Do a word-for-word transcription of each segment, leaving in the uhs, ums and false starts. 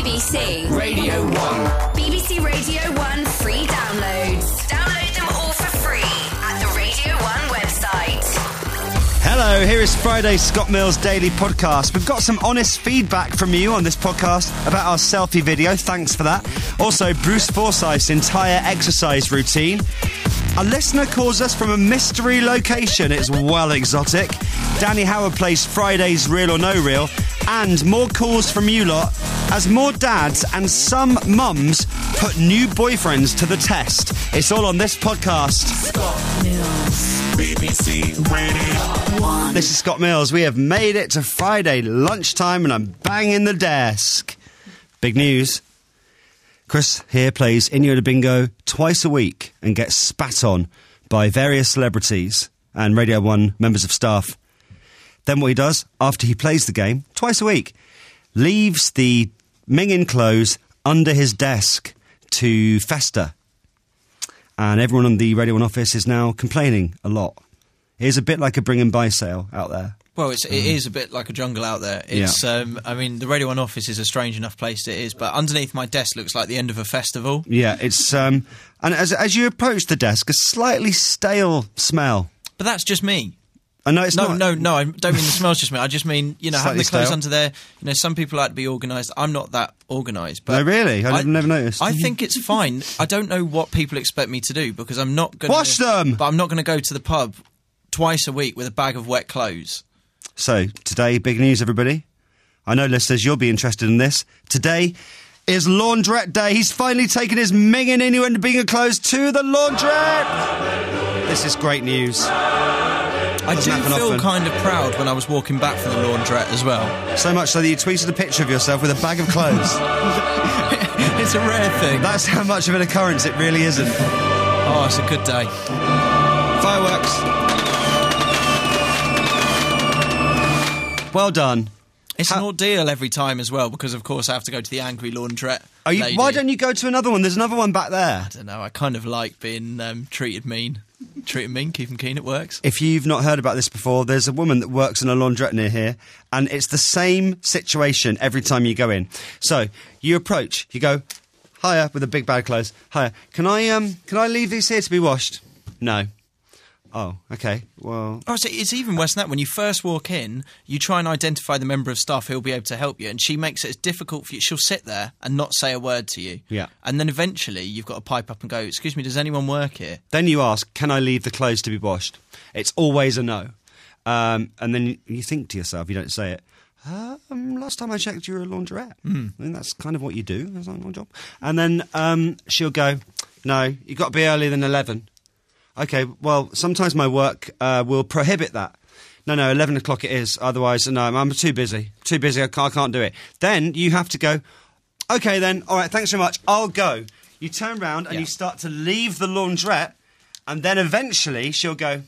B B C Radio one. B B C Radio one free downloads. Download them all for free at the Radio one website. Hello, here is Friday's Scott Mills Daily Podcast. We've got some honest feedback from you on this podcast about our selfie video. Thanks for that. Also, Bruce Forsyth's entire exercise routine. A listener calls us from a mystery location. It's well exotic. Danny Howard plays Friday's Real or No Real. And more calls from you lot as more dads and some mums put new boyfriends to the test. It's all on this podcast. Scott Mills, B B C Radio one. This is Scott Mills. We have made it to Friday lunchtime and I'm banging the desk. Big news. Chris here plays Innuendo Bingo twice a week and gets spat on by various celebrities and Radio one members of staff. Then what he does, after he plays the game, twice a week, leaves the minging clothes under his desk to fester. And everyone in the Radio one office is now complaining a lot. It is a bit like a bring and buy sale out there. Well, it's, it is a bit like a jungle out there. It's, Yeah. um, I mean, the Radio one office is a strange enough place it is, but underneath my desk looks like the end of a festival. Yeah, it's... Um, and as, as you approach the desk, a slightly stale smell. But that's just me. I know it's no, not... no, no, I don't mean the smell's just me. I just mean, you know, having the Slightly clothes stale. under there. You know, some people like to be organised. I'm not that organised. But No, really? I've never noticed. I think it's fine. I don't know what people expect me to do because I'm not going to... Wash them! But I'm not going to go to the pub twice a week with a bag of wet clothes. So, today, big news, everybody. I know, listeners, you'll be interested in this. Today is Laundrette Day. He's finally taken his minging Innuendo Bingo clothes to the laundrette. This is great news. I Doesn't do happen feel often. kind of proud when I was walking back from the laundrette as well. So much so that you tweeted a picture of yourself with a bag of clothes. It's a rare thing. That's how much of an occurrence it really isn't. Oh, it's a good day. Fireworks. Well done. It's How- an ordeal every time as well because, of course, I have to go to the angry laundrette. Are you, lady. why don't you go to another one? There's another one back there. I don't know. I kind of like being um, treated mean. Treated mean, keep them keen, it works. If you've not heard about this before, there's a woman that works in a laundrette near here, and it's the same situation every time you go in. So you approach, you go, hiya, with a big bag of clothes. Hiya, can I um, can I leave these here to be washed? No. Oh, okay. Well, Oh, so it's even worse than that. When you first walk in, you try and identify the member of staff who'll be able to help you, and she makes it as difficult for you. She'll sit there and not say a word to you. Yeah. And then eventually you've got to pipe up and go, excuse me, does anyone work here? then you ask, can I leave the clothes to be washed? It's always a no. Um, and then you, you think to yourself, you don't say it. Um, last time I checked, you were a laundrette. Mm. I think that's kind of what you do. That's not my job. And then um, she'll go, no, you've got to be earlier than eleven. Okay, well, sometimes my work uh, will prohibit that. No, no, eleven o'clock it is. Otherwise, no, I'm too busy. Too busy, I can't, I can't do it. Then you have to go, okay then, all right, thanks so much, I'll go. You turn round and Yeah. you start to leave the laundrette, and then eventually she'll go,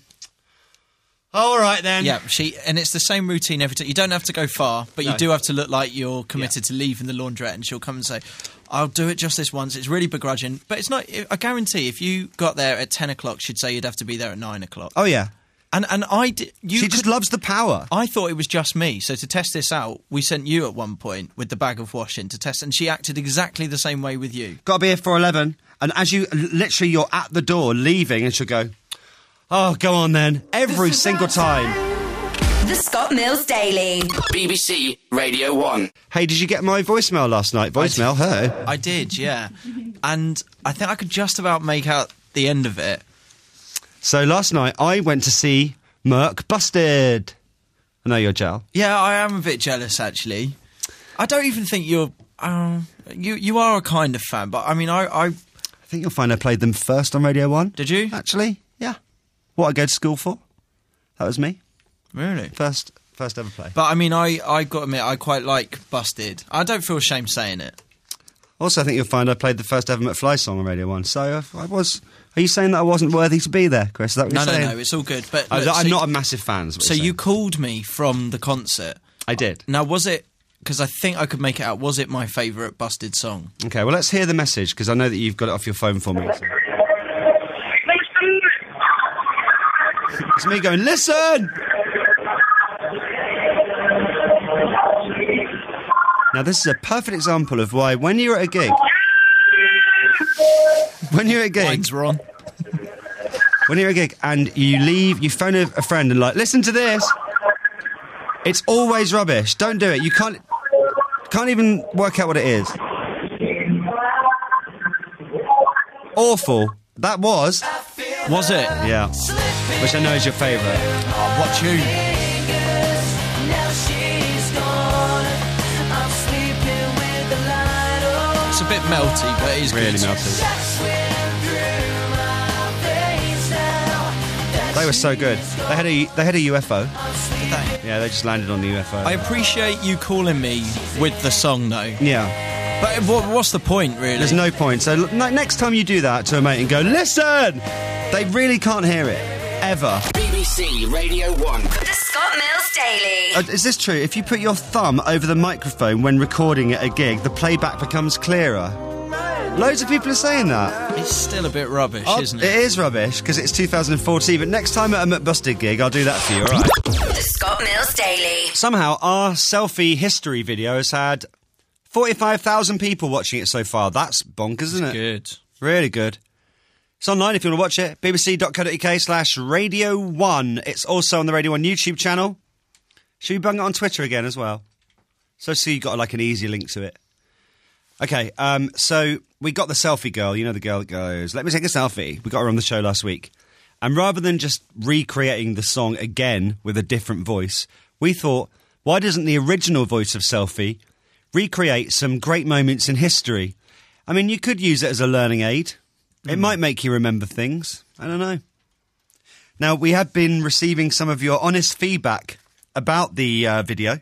all right then. Yeah, she and it's the same routine every time. You don't have to go far, but you No. do have to look like you're committed to leaving the laundrette, and she'll come and say, I'll do it just this once. It's really begrudging. But it's not, I guarantee, if you got there at ten o'clock, she'd say you'd have to be there at nine o'clock. Oh, yeah. And and I did... You She just could- loves the power. I thought it was just me, so to test this out, we sent you at one point with the bag of washing to test, and she acted exactly the same way with you. Got to be here for eleven. And as you, literally, you're at the door leaving, and she'll go, oh, go on then. Every single time. The Scott Mills Daily. B B C Radio one. Hey, did you get my voicemail last night? Voicemail, hello. I did, yeah. And I think I could just about make out the end of it. So last night, I went to see Merc Busted. I know you're Jal. Yeah, I am a bit jealous, actually. I don't even think you're... Um, you you are a kind of fan, but I mean, I... I I think you'll find I played them first on Radio one. Did you? Actually, yeah. What I go to school for. That was me. Really? First first ever play. But I mean, I, I got to admit, I quite like Busted. I don't feel ashamed saying it. Also, I think you'll find I played the first ever McFly song on Radio one. So uh, I was... Are you saying that I wasn't worthy to be there, Chris? Is that what No, you're no, saying? no, it's all good. But I, look, I'm so not you- a massive fan. is what So you're you saying. called me from the concert. I did. Now, was it... Because I think I could make it out. Was it my favourite Busted song? Okay, well, let's hear the message, because I know that you've got it off your phone for me. So. It's me going, listen! Now, this is a perfect example of why when you're at a gig... When you're at a gig... Lines were on. When you're at a gig and you leave, you phone a, a friend and like, listen to this. It's always rubbish. Don't do it. You can't... Can't even work out what it is. Awful. That was... Was it? Yeah. Which I know is your favourite. Oh, what tune? It's a bit melty, but it is Really good. melty. They were so good. They had a they had a U F O. Did they? Yeah, they just landed on the U F O. I appreciate you calling me with the song, though. Yeah. But what, what's the point, really? There's no point. So l- n- next time you do that to a mate and go, listen, they really can't hear it ever. B B C Radio One. The Scott Mills Daily. Uh, is this true? If you put your thumb over the microphone when recording at a gig, the playback becomes clearer. Loads of people are saying that. It's still a bit rubbish, I'll- isn't it? It is rubbish because it's two thousand fourteen. But next time at a McBusted gig, I'll do that for you. All right. The Scott Mills Daily. Somehow, our selfie history video has had forty-five thousand people watching it so far. That's bonkers, isn't it? Good. Really good. It's online if you want to watch it. bbc.co.uk slash Radio one. It's also on the Radio one YouTube channel. Should we bung it on Twitter again as well? So see, you got like an easy link to it. Okay, um, so we got the selfie girl. You know the girl that goes, let me take a selfie. We got her on the show last week. And rather than just recreating the song again with a different voice, we thought, why doesn't the original voice of Selfie recreate some great moments in history? I mean, you could use it as a learning aid. It might make you remember things. I don't know. Now, we have been receiving some of your honest feedback about the uh, video.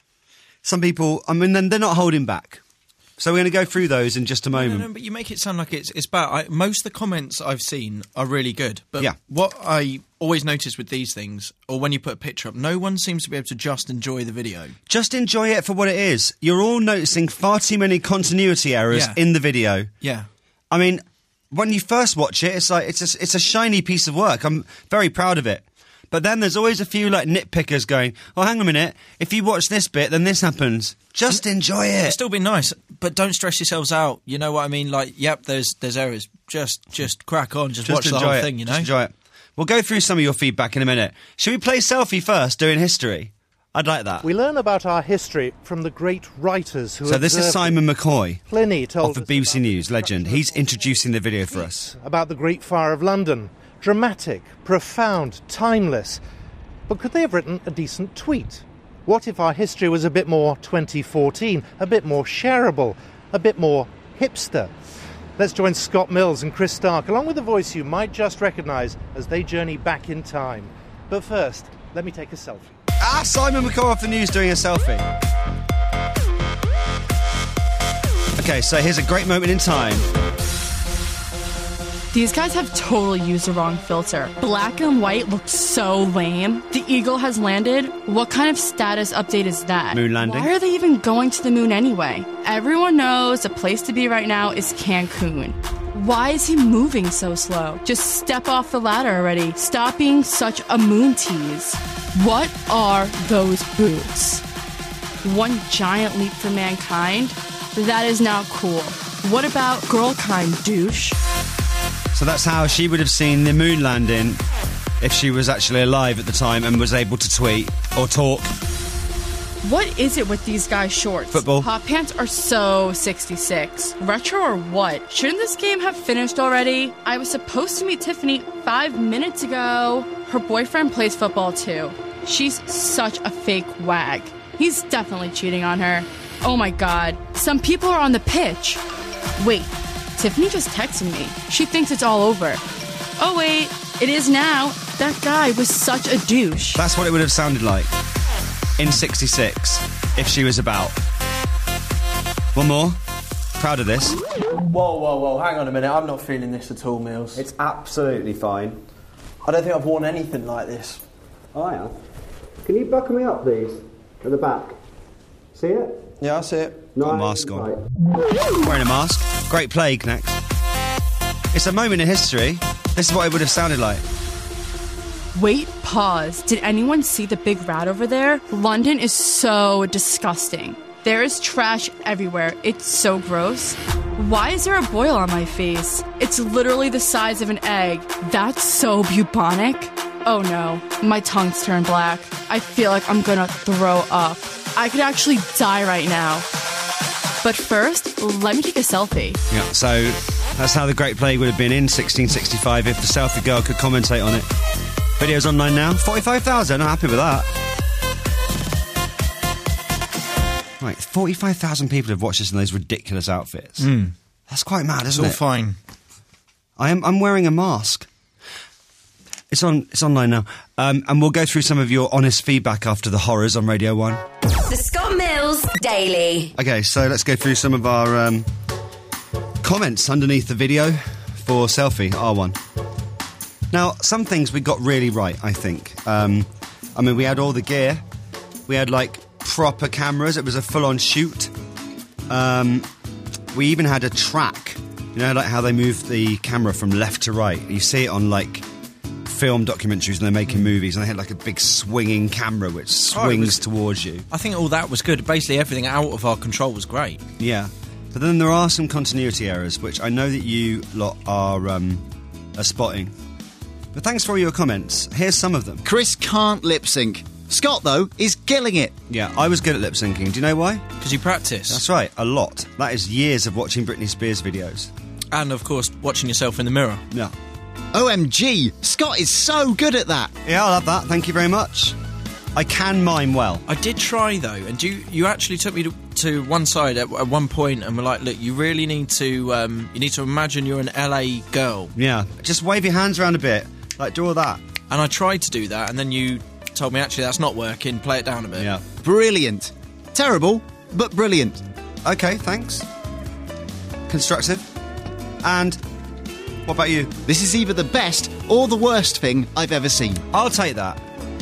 Some people, I mean, they're not holding back. So we're going to go through those in just a moment. No, no, but you make it sound like it's it's bad. I, most of the comments I've seen are really good. But Yeah. what I always notice with these things, or when you put a picture up, no one seems to be able to just enjoy the video. Just enjoy it for what it is. You're all noticing far too many continuity errors Yeah. in the video. Yeah. I mean, when you first watch it, it's like it's a, it's a shiny piece of work. I'm very proud of it. But then there's always a few like nitpickers going, oh, hang on a minute, if you watch this bit, then this happens. Just enjoy it. It's still been nice, but don't stress yourselves out. You know what I mean? Like, yep, there's there's errors. Just just crack on. Just, Just watch the enjoy whole it. thing, you know? Just enjoy it. We'll go through some of your feedback in a minute. Should we play Selfie first, doing history? I'd like that. We learn about our history from the great writers who So this is observed Simon McCoy, Pliny told off of us B B C about News, legend. He's introducing the video for us. about the Great Fire of London. Dramatic, profound, timeless. But could they have written a decent tweet? What if our history was a bit more twenty fourteen, a bit more shareable, a bit more hipster? Let's join Scott Mills and Chris Stark, along with a voice you might just recognise as they journey back in time. But first, let me take a selfie. Ah, Simon McCoy off the news doing a selfie. Okay, so here's a great moment in time. These guys have totally used the wrong filter. Black and white looks so lame. The Eagle has landed. What kind of status update is that? Moon landing. Why are they even going to the moon anyway? Everyone knows the place to be right now is Cancun. Why is he moving so slow? Just step off the ladder already. Stop being such a moon tease. What are those boots? One giant leap for mankind? That is not cool. What about girl kind, douche? So that's how she would have seen the moon landing if she was actually alive at the time and was able to tweet or talk. What is it with these guys' shorts? Football. Hot pants are so sixty-six. Retro or what? Shouldn't this game have finished already? I was supposed to meet Tiffany five minutes ago. Her boyfriend plays football too. She's such a fake wag. He's definitely cheating on her. Oh my god. Some people are on the pitch. Wait. Tiffany just texted me. She thinks it's all over. Oh wait, it is now. That guy was such a douche. That's what it would have sounded like in sixty-six if she was about. One more. Proud of this. Whoa, whoa, whoa, hang on a minute, I'm not feeling this at all, Mills. It's absolutely fine. I don't think I've worn anything like this. I am. Can you buckle me up, please? At the back. See it? Yeah, I see it. Got a mask on. Wearing a mask. Great plague next. It's a moment in history. This is what it would have sounded like. Wait, pause. Did anyone see the big rat over there? London is so disgusting. There is trash everywhere. It's so gross. Why is there a boil on my face? It's literally the size of an egg. That's so bubonic. Oh no, my tongue's turned black. I feel like I'm gonna throw up. I could actually die right now. But first, let me take a selfie. Yeah, so that's how the Great Plague would have been in sixteen sixty-five if the selfie girl could commentate on it. Video's online now. forty-five thousand, I'm happy with that. Right, forty-five thousand people have watched this in those ridiculous outfits. Mm. That's quite mad, It's isn't all it? fine. I am, I'm wearing a mask. It's on. It's online now. Um, and we'll go through some of your honest feedback after the horrors on Radio one. The Scott Mills Daily. Okay, so let's go through some of our um, comments underneath the video for Selfie R one. Now, some things we got really right, I think. Um, I mean, we had all the gear. We had, like, proper cameras. It was a full-on shoot. Um, we even had a track. You know, like how they move the camera from left to right. You see it on, like, film documentaries when they're making movies, and they had, like, a big swinging camera which swings Oh, it was- towards you. I think all that was good. Basically, everything out of our control was great. Yeah. But then there are some continuity errors, which I know that you lot are, um, are spotting. But thanks for all your comments. Here's some of them. Chris can't lip sync. Scott, though, is killing it. Yeah, I was good at lip syncing. Do you know why? Because you practice. That's right, a lot. That is years of watching Britney Spears videos. And, of course, watching yourself in the mirror. Yeah. O M G, Scott is so good at that. Yeah, I love that. Thank you very much. I can mime well. I did try, though, and you you actually took me to, to one side at, at one point and were like, look, you really need to um, you need to imagine you're an L A girl. Yeah. Just wave your hands around a bit. Like, do all that. And I tried to do that, and then you told me, actually, that's not working. Play it down a bit. Yeah. Brilliant. Terrible, but brilliant. Okay, thanks. Constructive. And what about you? This is either the best or the worst thing I've ever seen. I'll take that.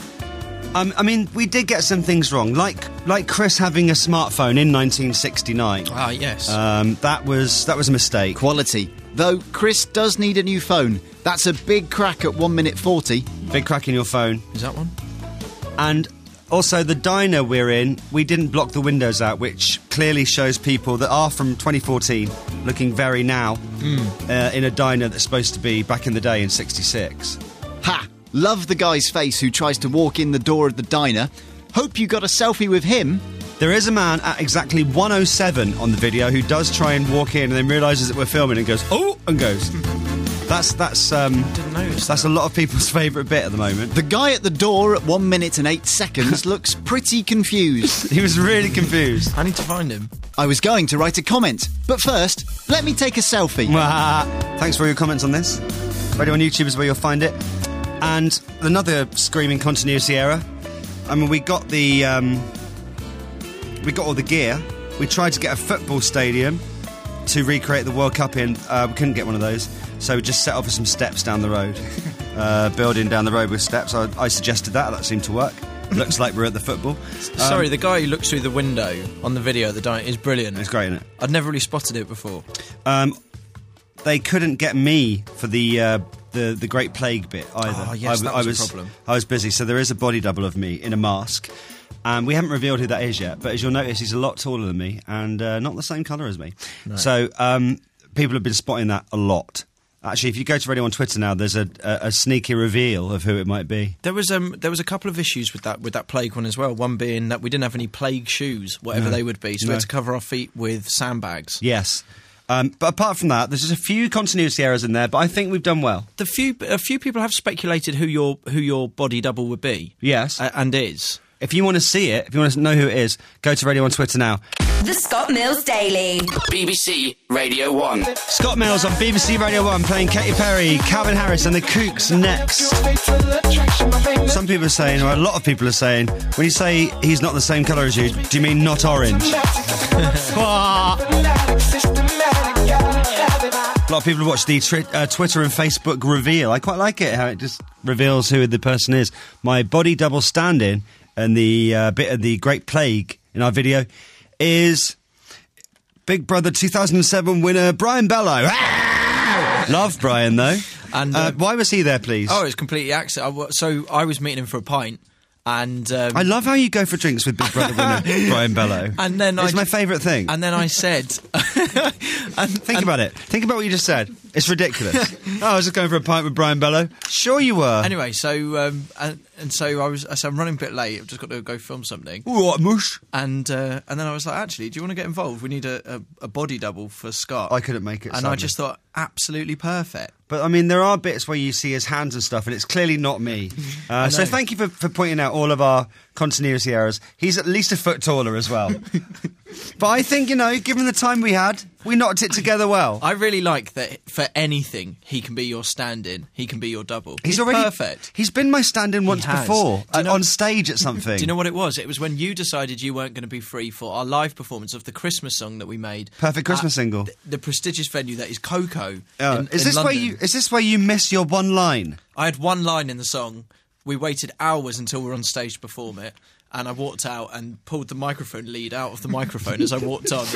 Um, I mean, we did get some things wrong, like like Chris having a smartphone in nineteen sixty-nine. Ah, yes. Um, that was that was a mistake. Quality. Though Chris does need a new phone. That's a big crack at one minute forty. Big crack in your phone. Is that one? And also, the diner we're in, we didn't block the windows out, which clearly shows people that are from twenty fourteen looking very now Mm. uh, in a diner that's supposed to be back in the day in sixty-six. Ha! Love the guy's face who tries to walk in the door of the diner. Hope you got a selfie with him. There is a man at exactly one oh seven on the video who does try and walk in and then realises that we're filming and goes, oh, and goes. That's that's um, Didn't notice that's that. a lot of people's favourite bit at the moment. The guy at the door at one minute and eight seconds looks pretty confused. He was really confused. I need to find him. I was going to write a comment, but first, let me take a selfie. Mwah. Thanks for all your comments on this. Radio on YouTube is where you'll find it. And another screaming continuity error. I mean, we got the um, we got all the gear. We tried to get a football stadium to recreate the World Cup in. Uh, we couldn't get one of those, so we just set off with some steps down the road. Uh, building down the road with steps. I, I suggested that. That seemed to work. Looks like we're at the football. Sorry, the guy who looks through the window on the video at the diner is brilliant. It's great, isn't it? I'd never really spotted it before. Um, they couldn't get me for the uh, the the Great Plague bit either. Oh, yes, I, that I was a was problem. I was busy, so there is a body double of me in a mask. Um, we haven't revealed who that is yet, but as you'll notice, he's a lot taller than me and uh, not the same colour as me. No. So um, people have been spotting that a lot. Actually, if you go to Radio on Twitter now, there's a, a, a sneaky reveal of who it might be. There was um there was a couple of issues with that with that plague one as well. One being that we didn't have any plague shoes, whatever No. they would be, so we No. had to cover our feet with sandbags. Yes. Um, but apart from that, there's just a few continuity errors in there, but I think we've done well. The few a few people have speculated who your who your body double would be. Yes. uh, and is. If you want to see it, if you want to know who it is, go to Radio on Twitter now. The Scott Mills Daily. B B C Radio one. Scott Mills on B B C Radio one playing Katy Perry, Calvin Harris and the Kooks next. Some people are saying, or a lot of people are saying, when you say he's not the same colour as you, do you mean not orange? A lot of people have watched the tri- uh, Twitter and Facebook reveal. I quite like it, how it just reveals who the person is. My body double stand-in and the uh, bit of the Great Plague in our video is Big Brother two thousand seven winner Brian Bellow. Love Brian, though. And uh, uh, why was he there, please? Oh, it's completely accident. I wa- So I was meeting him for a pint, And um, I love how you go for drinks with Big Brother winner Brian Bello. And then it's I, my favourite thing. And then I said, and, think and, about it. Think about what you just said. It's ridiculous. Oh, I was just going for a pint with Brian Bello. Sure, you were. Anyway, so um, and, and so I was. So I'm running a bit late. I've just got to go film something. Ooh, what mush? And uh, and then I was like, actually, do you want to get involved? We need a, a, a body double for Scott. I couldn't make it. And sadly. I just thought, absolutely perfect. But, I mean, there are bits where you see his hands and stuff, and it's clearly not me. Uh, so thank you for, for pointing out all of our continuity errors. He's at least a foot taller as well. But I think, you know, given the time we had, we knocked it together well. I really like that for anything, he can be your stand-in, he can be your double. He's, He's already perfect. He's been my stand-in once has. before, Do you know, on stage at something. Do you know what it was? It was when you decided you weren't going to be free for our live performance of the Christmas song that we made. Perfect Christmas single. The, the prestigious venue that is Coco. Uh, in, is in this where London. you? Is this where you miss your one line? I had one line in the song. We waited hours until we were on stage to perform it. And I walked out and pulled the microphone lead out of the microphone as I walked on.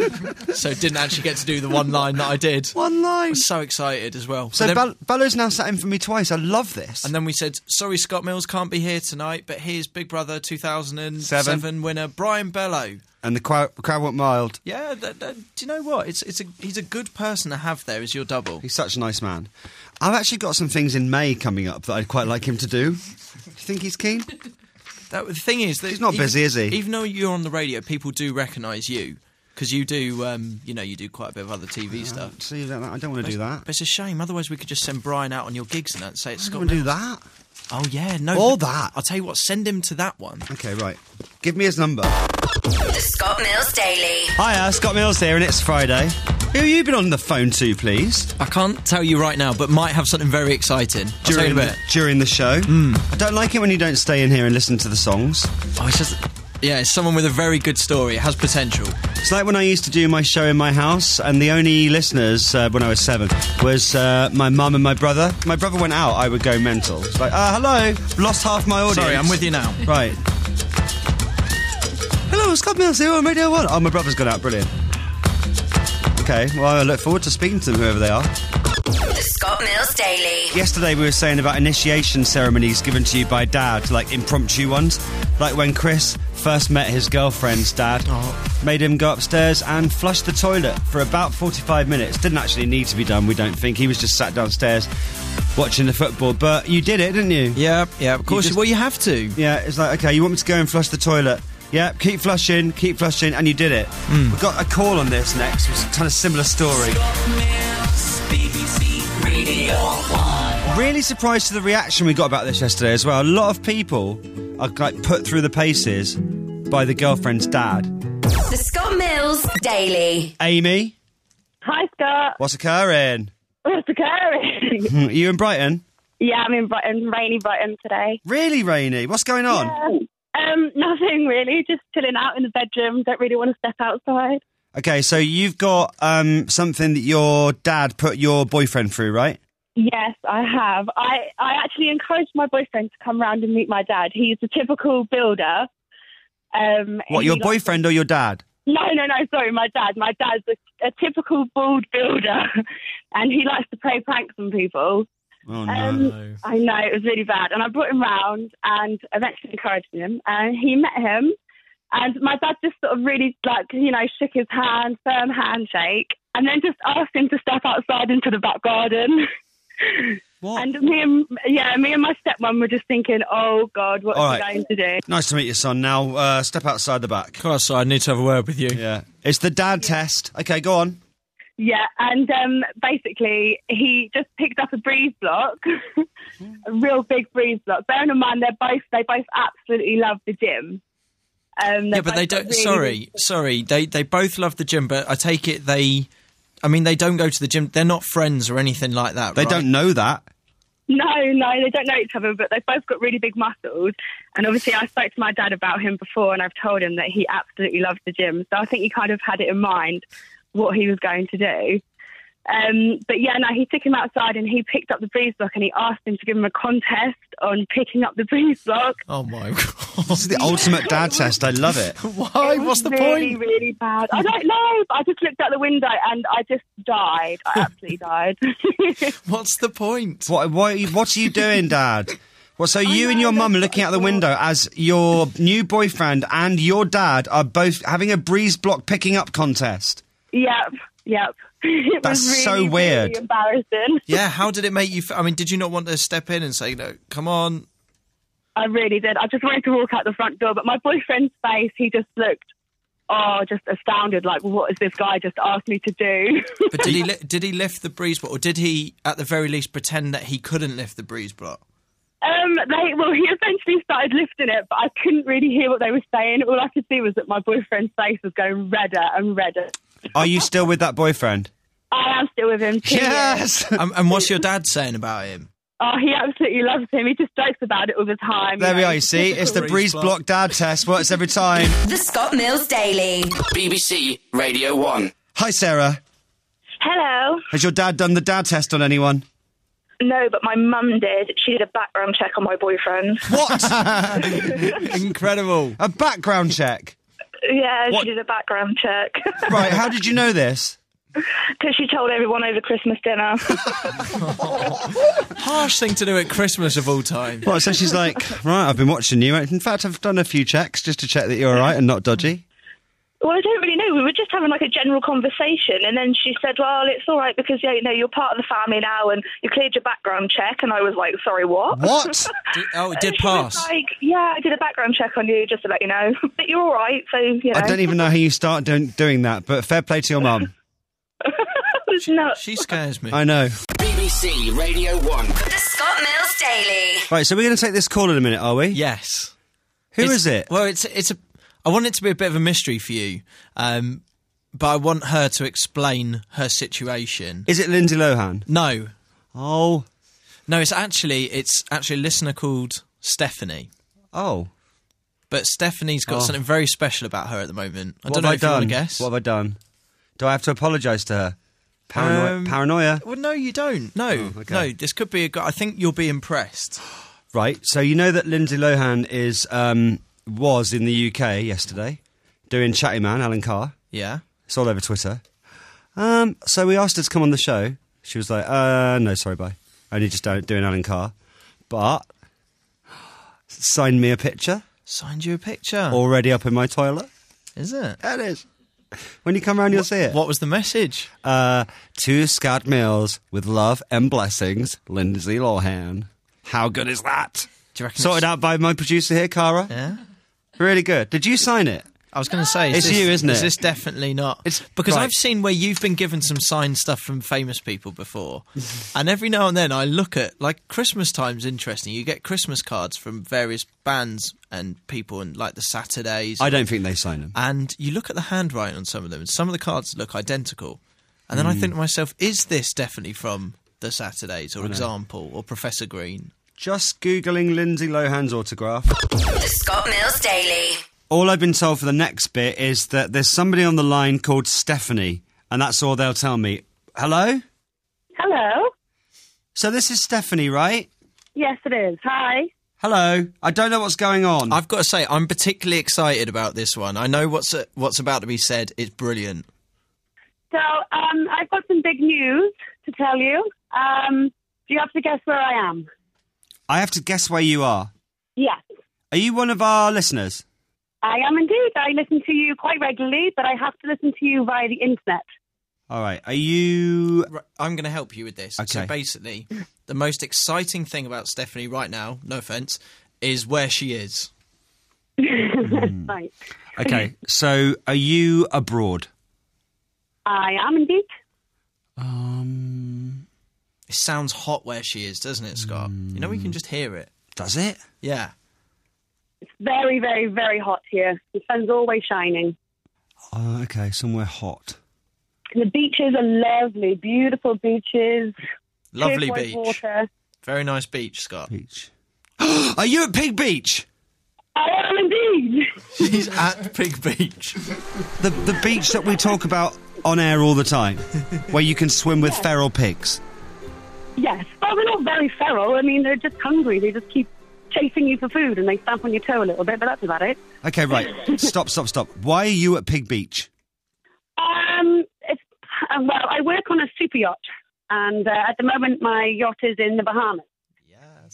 So didn't actually get to do the one line that I did. One line. I was so excited as well. So then, Bell- Bello's now sat in for me twice. I love this. And then we said, sorry, Scott Mills can't be here tonight, but here's Big Brother two thousand seven Seven. winner Brian Bello. And the crowd, crowd went mild. Yeah, th- th- do you know what? It's it's a he's a good person to have there as your double. He's such a nice man. I've actually got some things in May coming up that I'd quite like him to do. Do you think he's keen? That, the thing is that he's not even, busy, is he? Even though you're on the radio, people do recognise you because you do, um, you know, you do quite a bit of other T V uh, stuff. See, I don't want to do that. But it's a shame. Otherwise, we could just send Brian out on your gigs and that. Say it's I Scott. don't want to do that. Oh yeah, no. All that. I'll tell you what. Send him to that one. Okay, right. Give me his number. The Scott Mills Daily. Hiya, Scott Mills here, and it's Friday. Who have you been on the phone to, please? I can't tell you right now, but might have something very exciting. I'll tell you in a bit. During the show. Mm. I don't like it when you don't stay in here and listen to the songs. Oh, it's just... Yeah, it's someone with a very good story. It has potential. It's like when I used to do my show in my house, and the only listeners uh, when I was seven was uh, my mum and my brother. My brother went out, I would go mental. It's like, uh, hello, lost half my audience. Sorry, I'm with you now. Right. Hello, Scott Mills here on Radio one. Oh, my brother's gone out, brilliant. Okay, well, I look forward to speaking to them, whoever they are. The Scott Mills Daily. Yesterday we were saying about initiation ceremonies given to you by Dad, like impromptu ones. Like when Chris first met his girlfriend's dad, oh. made him go upstairs and flush the toilet for about forty-five minutes. Didn't actually need to be done, we don't think. He was just sat downstairs watching the football. But you did it, didn't you? Yeah, yeah, of course. You just, well, you have to. Yeah, it's like, okay, you want me to go and flush the toilet? Yeah, keep flushing, keep flushing, and you did it. Mm. We've got a call on this next, it's a kind of similar story. B B C Radio one. Really surprised to the reaction we got about this yesterday as well. A lot of people are like put through the paces by the girlfriend's dad. The Scott Mills Daily. Amy? Hi, Scott. What's occurring? What's occurring? Are you in Brighton? Yeah, I'm in Brighton, rainy Brighton today. Really rainy? What's going on? Yeah. Um, nothing really, just chilling out in the bedroom, don't really want to step outside. Okay, so you've got um, something that your dad put your boyfriend through, right? Yes, I have. I, I actually encouraged my boyfriend to come round and meet my dad. He's a typical builder. Um, what, your boyfriend likes... or your dad? No, no, no, sorry, my dad. My dad's a, a typical bald builder, and he likes to play pranks on people. Oh, no. Um, I know, it was really bad. And I brought him round and eventually encouraged him. And he met him. And my dad just sort of really, like, you know, shook his hand, firm handshake, and then just asked him to step outside into the back garden. What? And me and, yeah, me and my stepmom were just thinking, oh, God, what All are right. we going to do? Nice to meet you, son. Now, uh, step outside the back. Come outside, I need to have a word with you. Yeah. It's the dad test. Okay, go on. Yeah, and um, basically he just picked up a breeze block, a real big breeze block. Bearing in mind, they're both they both absolutely love the gym. Um, yeah, but they don't. Really sorry, sorry. They they both love the gym, but I take it they. I mean, they don't go to the gym. They're not friends or anything like that. They right? don't know that. No, no, they don't know each other, but they've both got really big muscles. And obviously, I spoke to my dad about him before, and I've told him that he absolutely loves the gym. So I think he kind of had it in mind what he was going to do. Um, but yeah, no, he took him outside and he picked up the breeze block and he asked him to give him a contest on picking up the breeze block. Oh my God. This is the ultimate dad test. I love it. Why? It What's the really, point? really bad. I don't know. I just looked out the window and I just died. I absolutely died. What's the point? What, what, what are you doing, Dad? Well, so you and your mum are looking out the window as your new boyfriend and your dad are both having a breeze block picking up contest. Yep, yep. It That's was really, so weird. Really embarrassing. Yeah, how did it make you feel? I mean, did you not want to step in and say, no, come on? I really did. I just wanted to walk out the front door, but my boyfriend's face, he just looked, oh, just astounded, like, what has this guy just asked me to do? But did he li- did he lift the breeze block, or did he, at the very least, pretend that he couldn't lift the breeze block? Um, they, well, he eventually started lifting it, but I couldn't really hear what they were saying. All I could see was that my boyfriend's face was going redder and redder. Are you still with that boyfriend? I am still with him. Two Yes! um, and what's your dad saying about him? Oh, he absolutely loves him. He just jokes about it all the time. There you we know. are, you see? It's the breeze block dad test. Works every time. The Scott Mills Daily. B B C Radio one. Hi, Sarah. Hello. Has your dad done the dad test on anyone? No, but my mum did. She did a background check on my boyfriend. What? Incredible. A background check? Yeah, What? she did a background check. Right, how did you know this? Because she told everyone over Christmas dinner. Harsh thing to do at Christmas of all time. Well, so she's like, right, I've been watching you. In fact, I've done a few checks just to check that you're all right and not dodgy. Well, I don't really know. We were just having like a general conversation, and then she said, well, it's all right because, yeah, you know, you're part of the family now and you cleared your background check. And I was like, sorry, what? What? Did, oh, it did she pass. was like, yeah, I did a background check on you just to let you know. But you're all right, so, you know. I don't even know how you start doing, doing that, but fair play to your mum. It's nuts. She scares me. I know. B B C Radio one. The Scott Mills Daily. Right, so we're going to take this call in a minute, are we? Yes. Who It's- is it? Well, it's it's a. I want it to be a bit of a mystery for you, um, but I want her to explain her situation. Is it Lindsay Lohan? No, Oh. no, it's actually it's actually a listener called Stephanie. Oh. But Stephanie's got Oh. something very special about her at the moment. I What don't know have if I you want done? to guess. What have I done? Do I have to apologise to her? Paranoia. Um, Paranoia? Well, no, you don't. No, Oh, okay. no. This could be a. go- I think you'll be impressed. Right, so you know that Lindsay Lohan is um, was in the U K yesterday doing Chatty Man, Alan Carr. Yeah. It's all over Twitter. Um, so we asked her to come on the show. She was like, uh, no, sorry, bye. Only just do- doing Alan Carr. But signed me a picture. Signed you a picture. Already up in my toilet. Is it? That is. When you come around, you'll see it. What was the message? Uh, to Scott Mills, with love and blessings, Lindsay Lohan. How good is that? Do you reckon Sorted it's- out by my producer here, Cara. Yeah. Really good. Did you sign it? I was going to say, is It's this, you, isn't Is it? this definitely not? It's- because right. I've seen where you've been given some signed stuff from famous people before, and every now and then I look at, like, Christmas time's interesting. You get Christmas cards from various bands and people, and like the Saturdays, I don't think they sign them. and you look at the handwriting on some of them, and some of the cards look identical. And then I think to myself, is this definitely from the Saturdays, or Example, or Professor Green? Just Googling Lindsay Lohan's autograph. The Scott Mills Daily. All I've been told for the next bit is that there's somebody on the line called Stephanie, and that's all they'll tell me. Hello? Hello. So this is Stephanie, right? Yes, it is. Hi. Hello. I don't know what's going on. I've got to say, I'm particularly excited about this one. I know what's uh, what's about to be said. It's brilliant. So um, I've got some big news to tell you. Um, do you have to guess where I am? I have to guess where you are. Yes. Are you one of our listeners? I am indeed. I listen to you quite regularly, but I have to listen to you via the internet. All right. Are you... Right, I'm going to help you with this. Okay. So basically, the most exciting thing about Stephanie right now, no offence, is where she is. Right. Okay. So are you abroad? I am indeed. Um... It sounds hot where she is, doesn't it, Scott? You know, we can just hear it. Does it? Yeah. It's very, very, very hot here. The sun's always shining. Uh, okay. Somewhere hot. The beaches are lovely, beautiful beaches. Lovely turquoise beach. water. Very nice beach, Scott. Beach. Are you at Pig Beach? I am indeed. She's at Pig Beach. The the beach that we talk about on air all the time, where you can swim with feral pigs. Yes. Well, they're not very feral. I mean, they're just hungry. They just keep chasing you for food and they stamp on your toe a little bit, but that's about it. Okay, right. Stop, stop, stop. Why are you at Pig Beach? Um, it's, uh, well, I work on a super yacht, and uh, at the moment my yacht is in the Bahamas.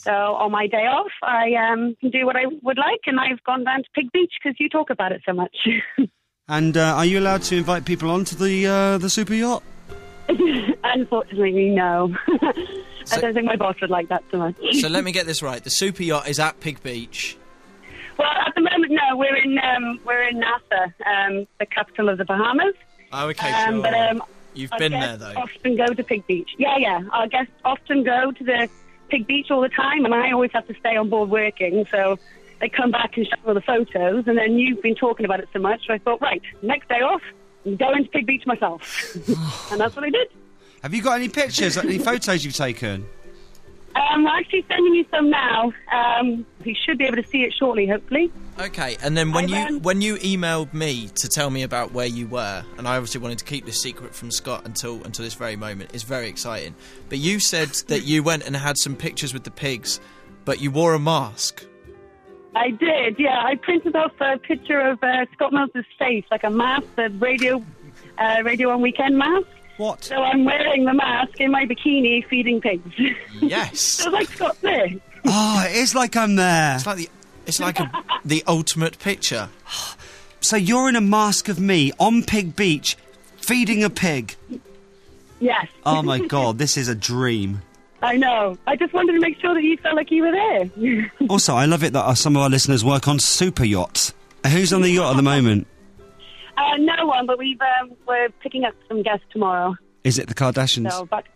So on my day off, I um, can do what I would like, and I've gone down to Pig Beach because you talk about it so much. And uh, are you allowed to invite people onto the uh, the super yacht? Unfortunately, no. I don't think my boss would like that so much. So let me get this right. The super yacht is at Pig Beach. Well, at the moment, no. We're in um, we're in Nassau, um, the capital of the Bahamas. Oh, okay, um, sure. But um, You've our been guests there, though. Often go to Pig Beach. Yeah, yeah. Our guests often go to the Pig Beach all the time, and I always have to stay on board working. So they come back and show all the photos, and then you've been talking about it so much, so I thought, right, next day off, I'm going to Pig Beach myself, and that's what I did. Have you got any pictures, any photos you've taken? Um, I'm actually sending you some now. Um, you should be able to see it shortly, hopefully. Okay, and then when I you when you emailed me to tell me about where you were, and I obviously wanted to keep this secret from Scott until until this very moment, it's very exciting. But you said that you went and had some pictures with the pigs, but you wore a mask. I did, yeah. I printed off a picture of uh, Scott Mills' face, like a mask, the radio, uh, radio on weekend mask. What? So I'm wearing the mask in my bikini, feeding pigs. Yes. So like Scott's there. Oh, it is like I'm there. It's like the it's like a, the ultimate picture. So you're in a mask of me on Pig Beach, feeding a pig. Yes. Oh my God, this is a dream. I know. I just wanted to make sure that you felt like you were there. Also, I love it that uh, some of our listeners work on super yachts. Uh, Who's on the yacht at the moment? Uh, no one, but we've um, we're picking up some guests tomorrow. Is it the Kardashians? So, but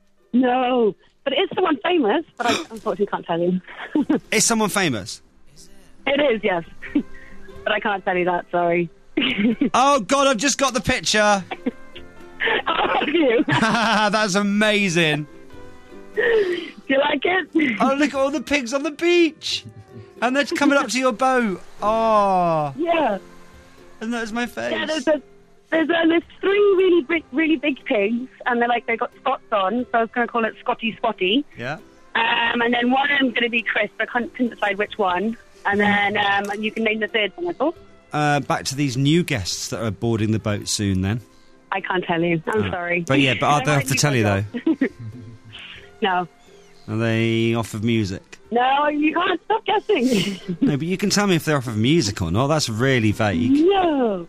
no, but it is someone famous. But I unfortunately can't tell you. It's someone famous? It is, yes, but I can't tell you that. Sorry. Oh God, I've just got the picture. Oh, have you? That's amazing. Do you like it? Oh, look at all the pigs on the beach. And they're coming up to your boat. Oh. Yeah. And that was my face. Yeah, there's a, there's, a, there's three really big, really big pigs, and they're like, they've got spots on, so I was going to call it Scotty Spotty. Yeah. Um, and then one of them's going to be Chris, but I couldn't, couldn't decide which one. And then um, you can name the third one, I thought. Uh, back to these new guests that are boarding the boat soon then. I can't tell you. I'm Oh. sorry. But yeah, but I'll have to tell you though. No. Are they off of music? No, you can't. Stop guessing. No, but you can tell me if they're off of music or not. That's really vague. No.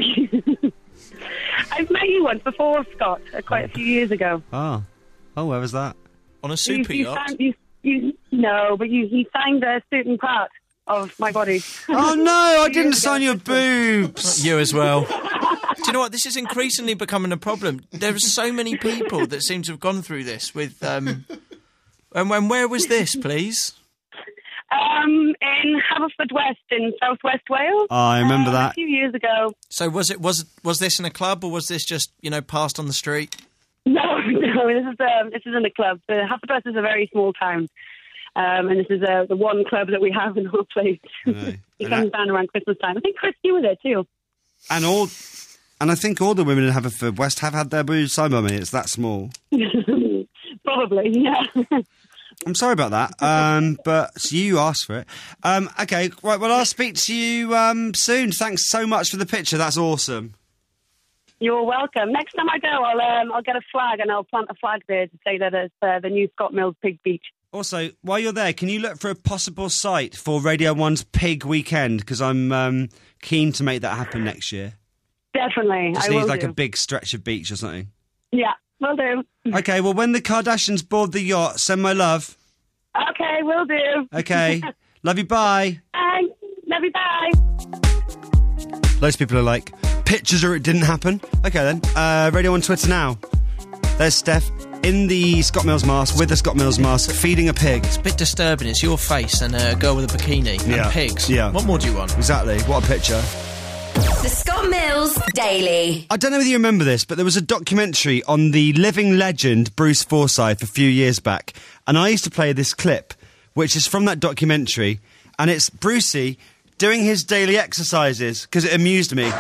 I've met you once before, Scott, uh, quite a few years ago. Oh. Oh, where was that? On a super you, you yacht? Found, you, you, no, but you, he signed a certain part of my body. Oh no, I didn't sign your boobs. You as well. Do you know what? This is increasingly becoming a problem. There are so many people that seem to have gone through this with... Um, and when, where was this, please? Um, in Haverfordwest in southwest Wales. Oh, I remember um, that. A few years ago. So was it was was this in a club, or was this just, you know, passed on the street? No, no, this is um, this is in a club. The Haverfordwest is a very small town. Um, and this is uh, the one club that we have in our place. Right. He comes down around Christmas time. I think Chris, you were there too. And all, and I think all the women in Haverfordwest have had their boobs signed by me. It's that small. Probably, yeah. I'm sorry about that, um, but you asked for it. Um, okay, right, well, I'll speak to you um, soon. Thanks so much for the picture. That's awesome. You're welcome. Next time I go, I'll um, I'll get a flag and I'll plant a flag there to say that it's uh, the new Scott Mills Pig Beach. Also, while you're there, can you look for a possible site for Radio one's Pig Weekend? Because I'm um, keen to make that happen next year. Definitely, Just I need will like do. a big stretch of beach or something. Yeah, will do. Okay, well, when the Kardashians board the yacht, send my love. Okay, will do. Okay, love you, bye. Thanks. Love you, bye. Loads of people are like, pictures or it didn't happen. Okay then, uh, Radio one Twitter now. There's Steph in the Scott Mills mask, with the Scott Mills mask, feeding a pig. It's a bit disturbing. It's your face and a girl with a bikini Yeah. and pigs. Yeah. What more do you want? Exactly, what a picture. The Scott Mills Daily. I don't know whether you remember this, but there was a documentary on the living legend Bruce Forsyth a few years back, and I used to play this clip, which is from that documentary, and it's Brucey doing his daily exercises, because it amused me.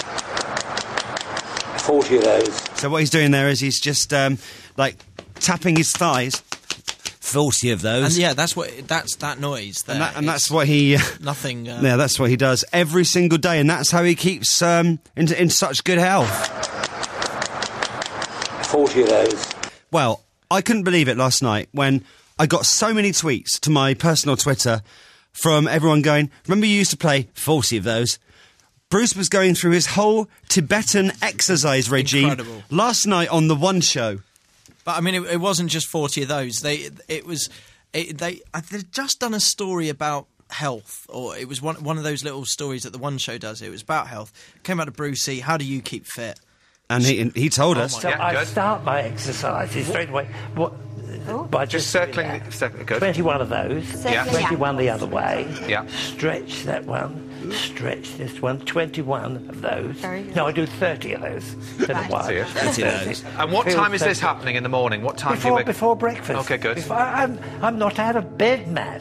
forty of those. So what he's doing there is he's just, um, like, tapping his thighs. forty of those. And yeah, that's what that's that noise there. And, that, and that's what he... Nothing... Uh, yeah, that's what he does every single day, and that's how he keeps um, in, in such good health. forty of those. Well, I couldn't believe it last night when I got so many tweets to my personal Twitter from everyone going, remember you used to play forty of those? Bruce was going through his whole Tibetan exercise regime Incredible. last night on the One Show. But I mean, it, it wasn't just forty of those. They, it was, it, they, they'd just done a story about health, or it was one one of those little stories that the One Show does. It was about health. Came out to Brucey. How do you keep fit? And he he told Oh us. my So God. I good. start my exercises straight away. What? By Just doing circling. that. The, circling good. twenty-one of those. Yeah. twenty-one the other way. Yeah. Stretch that one. Stretch this one. twenty-one of those. Very good. No, I do thirty of those. Right. So, yeah. thirty of those. And what Feel time is this thirty. happening in the morning? What time do you Before, wake? before breakfast. Okay, good. Before, I'm, I'm not out of bed, Matt.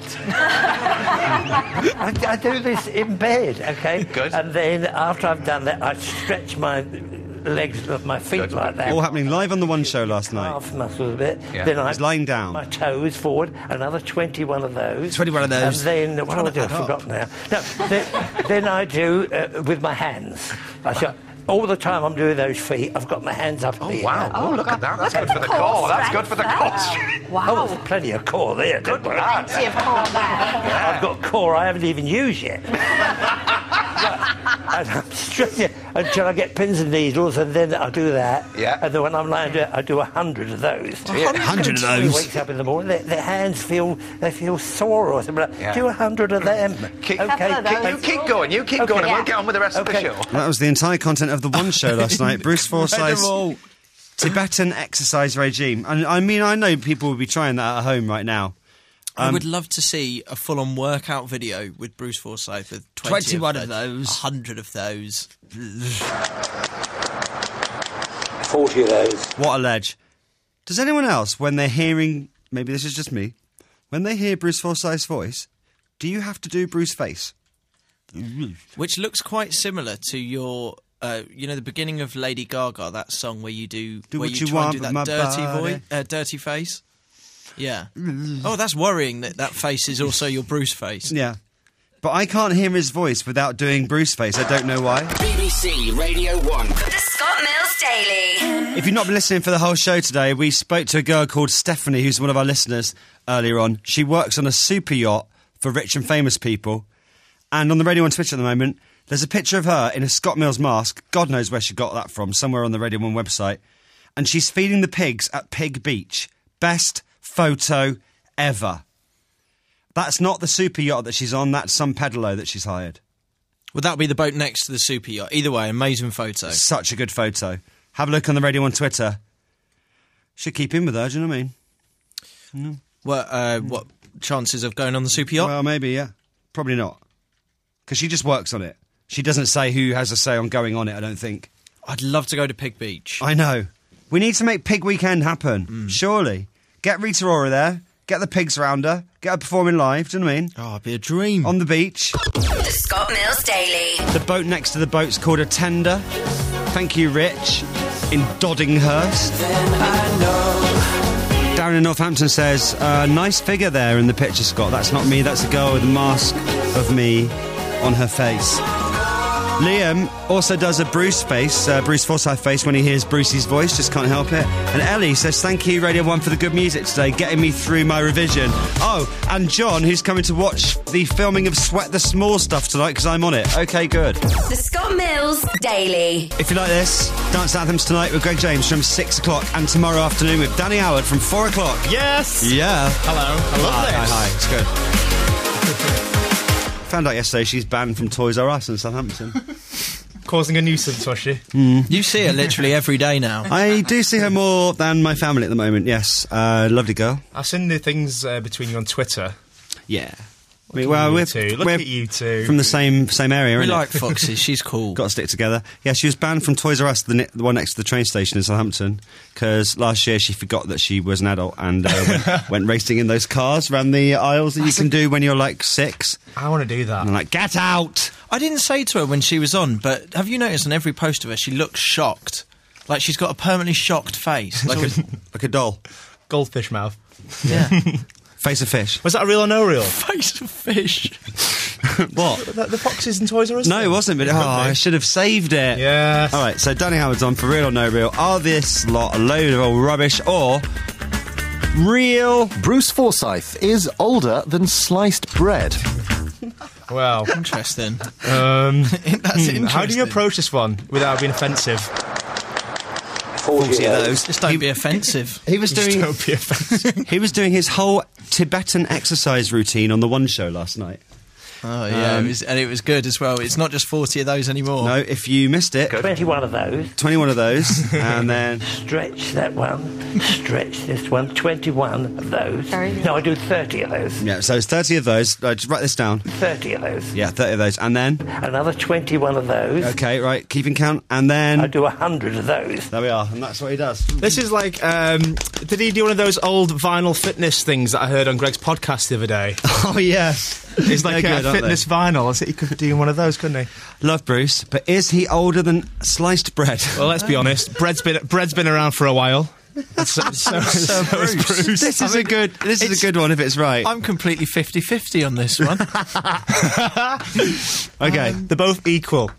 I, I do this in bed, okay? Good. And then after I've done that, I stretch my legs of my feet Good. like that. All happening live on the One Show last night. Calf muscles a bit. Yeah. Then I He's lying down. my toes forward, another twenty-one of those. twenty-one of those. And then, what do I do? I Trying to add forgot now. No, then, then I do uh, with my hands. I shall, all the time I'm doing those feet, I've got my hands up in Oh the wow! air. Oh, look at that. That's Look good at for the the core core. That's good strength for the there. core. Oh, Wow. there's plenty of core there. Don't worry. Plenty of core there. I've got core I haven't even used yet. And I'm stretching until I get pins and needles, and then I do that. Yeah. And then when I'm lying down, I do a hundred of those. A hundred of When he those. wakes up in the morning, their, their hands feel they feel sore or something. Like, Yeah. Do a hundred of them. Keep, okay. Couple of keep- You keep going. You keep Okay. going, and we'll Yeah. get on with the rest Okay. of the show. That was the entire content of the One Show last night. Bruce Forsyth's Incredible. Tibetan exercise regime. And I mean, I know people will be trying that at home right now. I Um, would love to see a full-on workout video with Bruce Forsyth with twenty twenty-one of of those, those. one hundred of those. forty of those. What a ledge. Does anyone else, when they're hearing, maybe this is just me, when they hear Bruce Forsyth's voice, do you have to do Bruce face? Which looks quite similar to your, uh, you know, the beginning of Lady Gaga, that song where you do, Do where what you, you try want and do with that my dirty body. voice, uh, dirty face. Yeah. Oh, that's worrying that that face is also your Bruce face. Yeah. But I can't hear his voice without doing Bruce face. I don't know why. B B C Radio one. The Scott Mills Daily. If you've not been listening for the whole show today, we spoke to a girl called Stephanie, who's one of our listeners earlier on. She works on a super yacht for rich and famous people. And on the Radio one Twitter at the moment, there's a picture of her in a Scott Mills mask. God knows where she got that from, somewhere on the Radio one website. And she's feeding the pigs at Pig Beach. Best photo ever. That's not the super yacht that she's on, that's some pedalo that she's hired. Would that be the boat next to the super yacht? Either way, amazing photo. Such a good photo. Have a look on the Radio one Twitter. Should keep in with her, do you know what I mean? No. Well, uh, what chances of going on the super yacht? Well, maybe, yeah. Probably not. Because she just works on it. She doesn't say who has a say on going on it, I don't think. I'd love to go to Pig Beach. I know. We need to make Pig Weekend happen, Mm. surely. Get Rita Ora there, get the pigs around her, get her performing live, do you know what I mean? Oh, it'd be a dream. On the beach. The Scott Mills Daily. The boat next to the boat's called a tender. Thank you, Rich, in Doddinghurst. Down in Northampton says, uh, nice figure there in the picture, Scott. That's not me, that's a girl with a mask of me on her face. Liam also does a Bruce face, uh, Bruce Forsyth face, when he hears Brucey's voice, just can't help it. And Ellie says, thank you, Radio one, for the good music today, getting me through my revision. Oh, and John, who's coming to watch the filming of Sweat the Small Stuff tonight, because I'm on it. Okay, good. The Scott Mills Daily. If you like this, Dance Anthems tonight with Greg James from six o'clock, and tomorrow afternoon with Danny Howard from four o'clock. Yes! Yeah. Hello, I love Hi, this. hi, hi, it's good. Found out yesterday she's banned from Toys R Us in Southampton. Causing a nuisance, was she? You see her literally every day now. I do see her more than my family at the moment, yes. Uh, lovely girl. I've seen the things uh, between you on Twitter. Yeah. Look at well, you we're, two. Look we're at you two. from the same same area, We innit? like foxes, she's cool. Got to stick together. Yeah, she was banned from Toys R Us, the, ne- the one next to the train station in Southampton, because last year she forgot that she was an adult and uh, went, went racing in those cars around the aisles that you can do when you're like six. I want to do that. And I'm like, get out! I didn't say to her when she was on, but have you noticed on every post of her, she looks shocked. Like she's got a permanently shocked face. Like a, like a doll. Goldfish mouth. Yeah. Face of fish. Was that real or no real? Face of fish. What? The, the foxes in Toys R Us? No, it wasn't, but oh, I should have saved it. Yes. All right, so Danny Howard's on For Real or No Real. Are this lot a load of old rubbish, or Real. Bruce Forsyth is older than sliced bread. Well, interesting. Um, That's hmm, How do you interesting. approach this one without being offensive? forty of those. Just don't be offensive. He was Just doing. don't be offensive. He was doing his whole Tibetan exercise routine on the One Show last night. Oh yeah, Um, it was, and it was good as well. It's not just forty of those anymore. No, if you missed it, twenty-one of those. twenty-one of those, and then Stretch that one. Stretch this one. twenty-one of those. No, I do thirty of those. yeah, so it's thirty of those. Uh, just write this down. thirty of those. Yeah, thirty of those, and then Another twenty-one of those. okay, right, keeping count, and then I do one hundred of those. there we are, and that's what he does. This is like, um, did he do one of those old vinyl fitness things that I heard on Greg's podcast the other day? Oh yes, It's like They're a good, aren't fitness they? vinyl. I said he could do one of those, couldn't he? Love Bruce, but is he older than sliced bread? Well, let's be honest. Bread's been bread's been around for a while. So, so, so, so is Bruce. This is a good. This is a good one if it's right. I'm completely fifty-fifty on this one. Okay, They're both equal.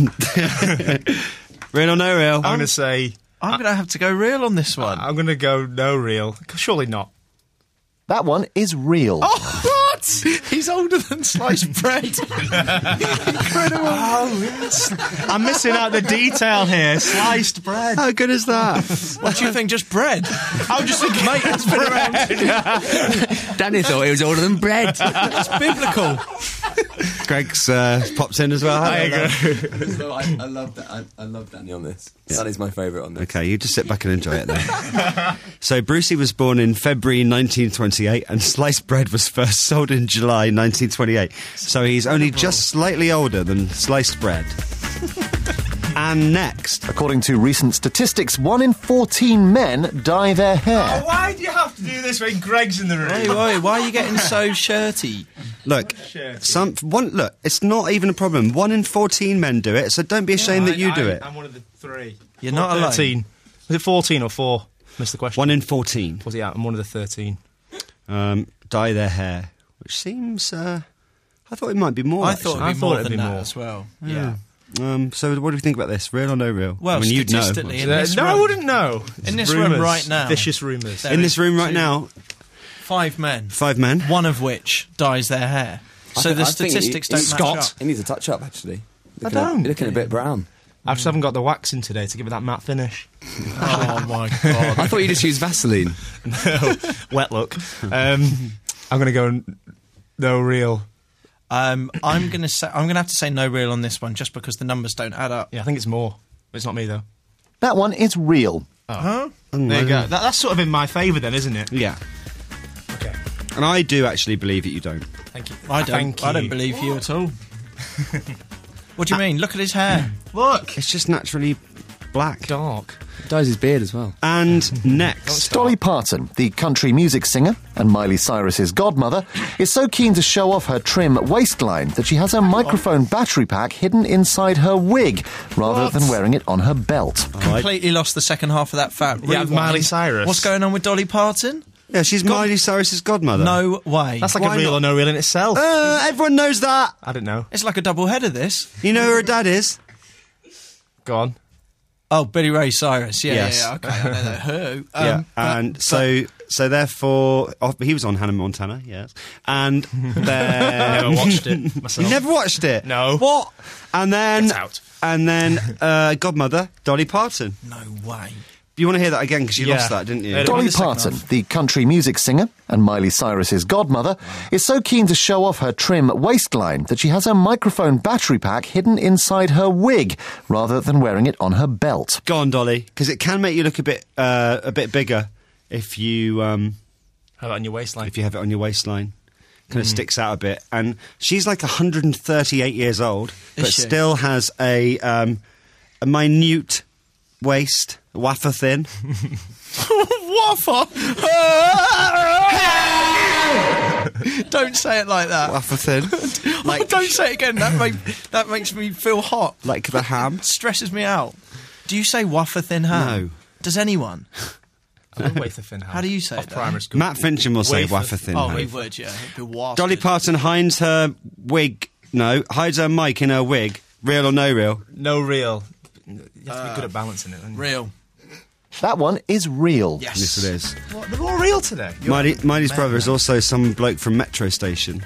real or no real? I'm going to say. I'm going to have to go real on this one. I'm going to go no real. Surely not. That one is real. Oh, what? He's older than sliced bread. Incredible. Oh, yes. I'm missing out the detail here. Sliced bread. How good is that? What do you think? Just bread? I'm just thinking, mate, It's been around. Danny thought he was older than bread. It's biblical. Greg's uh, pops in as well. There you go. So I, I love that. I, I love Danny on this. Danny's my favourite on this. Okay, you just sit back and enjoy it then. So Brucey was born in February nineteen twenty-eight and sliced bread was first sold in July nineteen twenty-eight. So he's only just slightly older than sliced bread. And next, According to recent statistics, one in fourteen men dye their hair. Oh, why do you have to do this when Greg's in the room? Hey, why, why are you getting so shirty? look, some one look, it's not even a problem. One in fourteen men do it, so don't be ashamed that you I, do I, it. I'm one of the three. You're not alone. thirteen. Was it fourteen or four? Missed the question. One in fourteen Was it? Yeah, I'm one of the thirteen. um, dye their hair, which seems. Uh, I thought it might be more. I thought actually. it'd be I thought more it'd than be that more. as well. Yeah. Um, so what do you think about this? Real or no real? Well, I mean, you'd know. statistically, in Uh, this no, room, I wouldn't know. In this Rumours. room right now, Vicious rumours. there In is this room right two- now, five men, five men. one of which dyes their hair. I So think- the I think statistics he- don't he- match Scott. up. He needs a touch up, actually. I Looking a- don't. You're looking a bit brown. I just haven't got the wax in today to give it that matte finish. Oh my god! I thought you just used Vaseline. No, wet look. Um, I'm going to go n- no real. Um, I'm gonna say I'm gonna have to say no real on this one, just because the numbers don't add up. Yeah, I think it's more. It's not me though. That one is real. Huh? There you go. That, that's sort of in my favour then, isn't it? Yeah. Okay. And I do actually believe that you don't. Thank you. I don't. Thank I don't you. believe you at all. What do you mean? Look at his hair. Look, it's just naturally black, dark. Dyes his beard as well. And next, Dolly Parton, the country music singer and Miley Cyrus's godmother, is so keen to show off her trim waistline that she has her microphone battery pack hidden inside her wig rather What? than wearing it on her belt. Completely lost the second half of that fact. Yeah, Rewind. Miley Cyrus. What's going on with Dolly Parton? Yeah, she's Miley Cyrus's godmother. No way. That's like Why a real not? or no real in itself. Uh, everyone knows that. I don't know. It's like a double header. This. You know who her dad is? Go on. Oh, Billy Ray Cyrus. Yeah, Yes. yeah, yeah. Okay, I know that. Who? Um, yeah, but- and so so therefore, oh, he was on Hannah Montana. Yes, and then Never watched it myself. You never watched it? No. What? And then Get out. and then uh, godmother Dolly Parton. No way. You want to hear that again because you Yeah. lost that, didn't you? Uh, Dolly the second Parton, half. the country music singer and Miley Cyrus's godmother, is so keen to show off her trim waistline that she has her microphone battery pack hidden inside her wig rather than wearing it on her belt. Go on, Dolly, because it can make you look a bit uh, a bit bigger if you um, Have it on your waistline. if you have it on your waistline. Kind of sticks out a bit, and she's like one hundred thirty-eight years old, but she? still has a um, a minute waist, wafer thin. Waffle. Don't say it like that. Wafer thin, Like, don't say it again. That make, that makes me feel hot. like the ham. Stresses me out. Do you say wafer thin ham? No. Does anyone? I would wafer thin. How do you say Off it? primary school. Matt Fincham will say Wafer- wafer thin. Oh, ham. he would. Yeah. It'd be wafted. Dolly Parton hides her wig. No, hides her mic in her wig. Real or no real? No real. You have to be good at balancing it. don't you? Real. That one is real. Yes. Yes, it is. What, they're all real today. You're Miley, Miley's man, brother is man. also some bloke from Metro Station.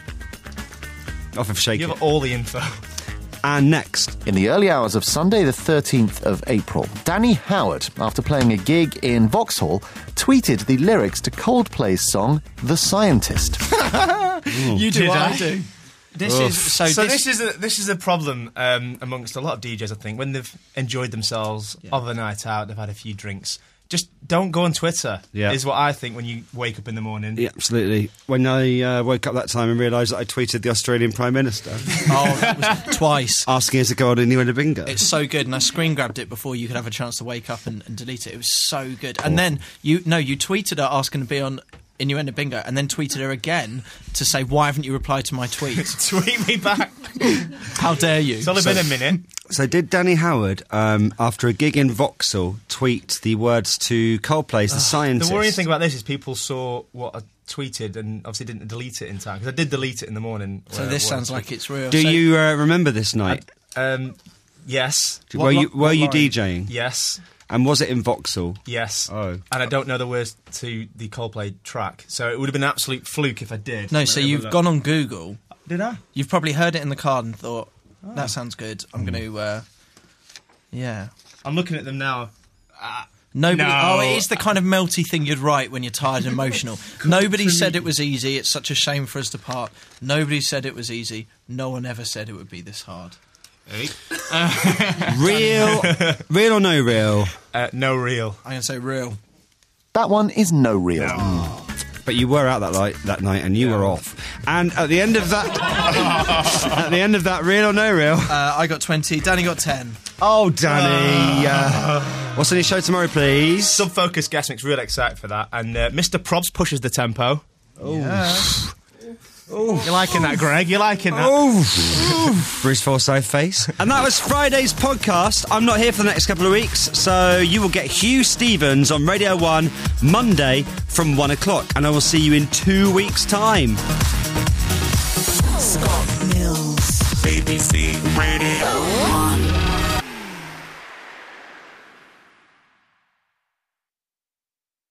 Off of Shake You It. have all the info. And next, In the early hours of Sunday, the thirteenth of April, Danny Howard, after playing a gig in Vauxhall, tweeted the lyrics to Coldplay's song "The Scientist." You do Did what I? I do. This Oof. is so. So this, this, is a, this is a problem um, amongst a lot of D Js. I think when they've enjoyed themselves of the night out, they've had a few drinks. Just don't go on Twitter. Yeah. Is what I think when you wake up in the morning. yeah, absolutely. When I uh, woke up that time and realised that I tweeted the Australian Prime Minister oh, that was twice. asking us to go on Innuendo Bingo. It's so good, and I screen grabbed it before you could have a chance to wake up and, and delete it. It was so good. And then you no, you tweeted her asking to be on Innuendo Bingo, and then tweeted her again to say, "Why haven't you replied to my tweet?" Tweet me back. How dare you? It's only So- been a minute. So did Danny Howard, um, after a gig in Vauxhall, tweet the words to Coldplay's The Scientist? The worrying thing about this is people saw what I tweeted and obviously didn't delete it in time, because I did delete it in the morning. So where- this where I sounds tweeted. like it's real. Do So- you uh, remember this night? Um, yes. were what you lo- were what you line? DJing? Yes. And was it in Vauxhall? Yes. Oh. And I don't know the words to the Coldplay track, so it would have been an absolute fluke if I did. No, so Let me have a you've look. gone on Google. Did I? You've probably heard it in the car and thought, Oh. that sounds good. I'm going to, uh, yeah. I'm looking at them now. Nobody. No. Oh, it is the kind of melty thing you'd write when you're tired and emotional. Nobody said it was easy. It's such a shame for us to part. Nobody said it was easy. No one ever said it would be this hard. Hey. Real, real or no real? Uh, no real. I'm going to say real. That one is no real. But you were out that night, that night, and you were off. And at the end of that, at the end of that, real or no real? Uh, I got twenty. Danny got ten. Oh, Danny! Uh, what's on your show tomorrow, please? Subfocus guest mix. Really excited for that. And uh, Mister Probs pushes the tempo. Oh, You're liking that, Greg? You're liking that? oh. Bruce Forsyth face. And that was Friday's podcast. I'm not here for the next couple of weeks, so you will get Hugh Stevens on Radio One Monday from one o'clock, and I will see you in two weeks' time. Scott Mills. B B C Radio one.